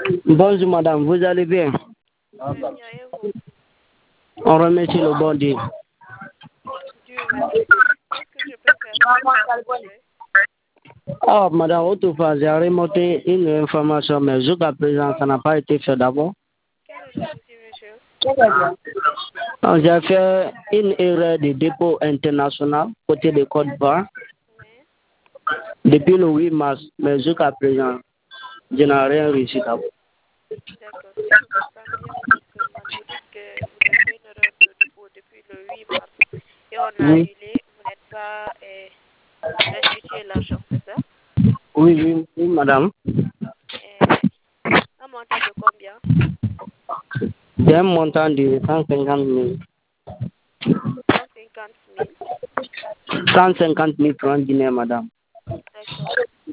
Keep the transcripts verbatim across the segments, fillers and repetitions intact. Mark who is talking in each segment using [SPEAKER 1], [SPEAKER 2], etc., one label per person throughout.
[SPEAKER 1] Bonjour madame, vous allez bien?
[SPEAKER 2] Très bien, et vous?
[SPEAKER 1] On remercie le bon Dieu.
[SPEAKER 2] Dieu merci. Qu'est-ce que je peux faire pour vous?
[SPEAKER 1] Ah madame, autrefois j'ai remonté une information, mais jusqu'à présent ça n'a pas été fait d'abord.
[SPEAKER 2] Quel est le souci, monsieur?
[SPEAKER 1] Ah, j'ai fait une erreur de dépôt international côté de Côte d'Ivoire
[SPEAKER 2] Oui.
[SPEAKER 1] depuis le huit mars, mais jusqu'à présent je n'ai rien réussi d'abord.
[SPEAKER 2] D'accord. Si je comprends bien, exactement, vous dites que vous avez fait une erreur de dépôt depuis le huit mars et on a
[SPEAKER 1] Oui.
[SPEAKER 2] annulé, vous n'êtes pas eh, restitué l'argent, c'est ça?
[SPEAKER 1] Oui, oui, oui, madame.
[SPEAKER 2] Eh, un montant de combien?
[SPEAKER 1] C'est un montant de cent cinquante mille.
[SPEAKER 2] cent cinquante mille.
[SPEAKER 1] cent cinquante mille francs guinéens, madame.
[SPEAKER 2] D'accord.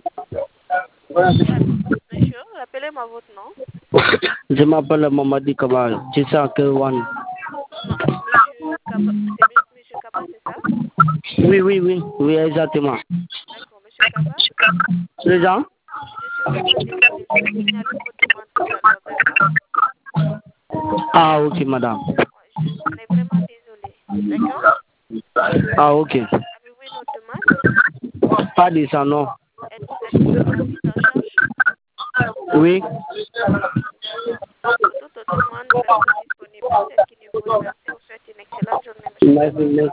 [SPEAKER 2] Monsieur, rappelez-moi votre nom.
[SPEAKER 1] Je m'appelle Mamadi Kabal. C'est ça que one.
[SPEAKER 2] Non, monsieur Kaba, c'est mi- monsieur Kaba, c'est ça?
[SPEAKER 1] Oui, oui, oui, oui, exactement.
[SPEAKER 2] D'accord, monsieur Kaba,
[SPEAKER 1] Les gens?
[SPEAKER 2] je suis vraiment désolée. Je vais signaler votre demande tout à l'heure, d'accord?
[SPEAKER 1] Ah, ok, madame.
[SPEAKER 2] Ouais, je, on est vraiment désolé, d'accord?
[SPEAKER 1] Ah, ok.
[SPEAKER 2] Avez-vous une autre demande?
[SPEAKER 1] Pas de ça, non.
[SPEAKER 2] Êtes-vous satisfait de la prise en charge?
[SPEAKER 1] Oui.
[SPEAKER 2] D'accord. Pour toute autre demande, nous restons disponibles. C'est ce qui nous vous remercie. On souhaite une excellente journée, monsieur
[SPEAKER 1] Merci,
[SPEAKER 2] Kaba.
[SPEAKER 1] merci.